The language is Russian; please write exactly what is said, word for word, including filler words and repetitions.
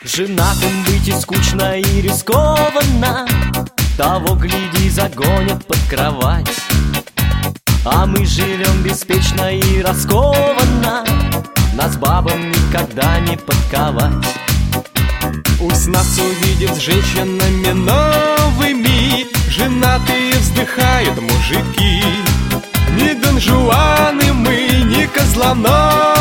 Женатым быть и скучно, и рискованно. Того, гляди, загонят под кровать. А мы живем беспечно и раскованно. Нас бабам никогда не подковать. Пусть нас увидят с женщинами новыми. Женатые вздыхают мужики. Не Дон Жуаны мы, не козлоногие.